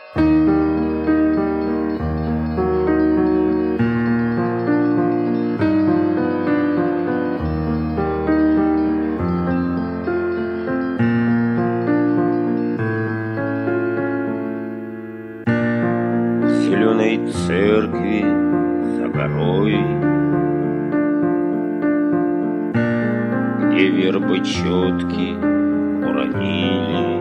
зеленой церкви за горой, где вербы четки уронили,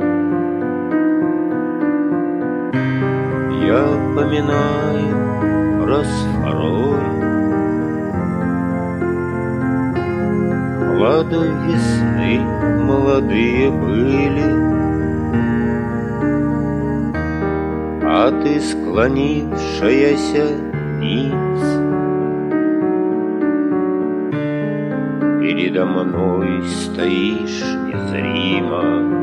я поминаю раз второй молодой весны, молодые были. А ты, склонившаяся ниц, передо мной стоишь незримо.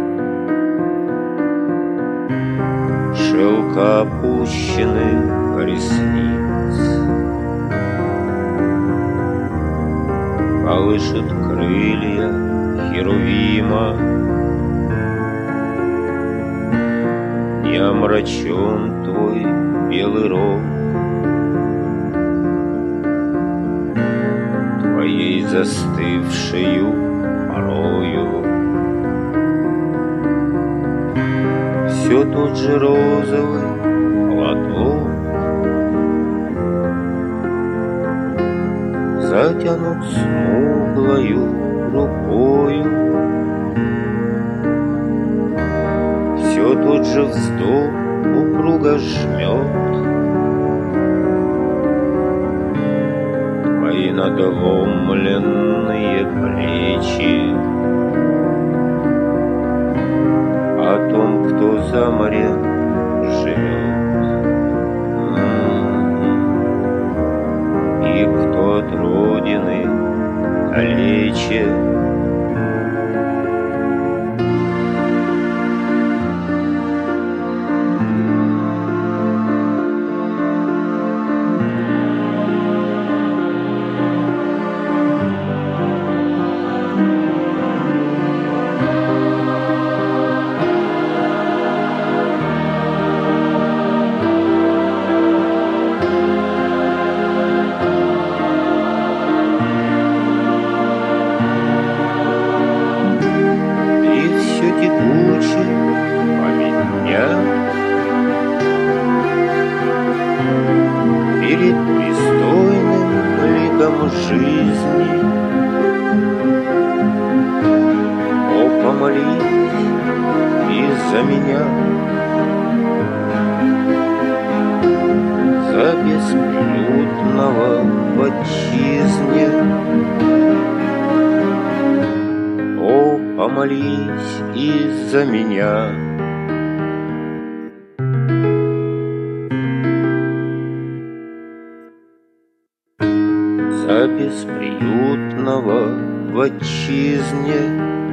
Шелка опущенных ресниц колышет крылья херувима. Не омрачен твой белый рог твоей застывшею порою. Все тот же розовый платок затянут смуглою рукою. Все тот же вздох упруго жмет твои надломленные плечи. О том, кто за морем живет и кто от родины далече. Перед пристойным ликом жизни, о, помолись из-за меня, за бесплютного в отчизне. О, помолись из-за меня. За бесприютного в отчизне.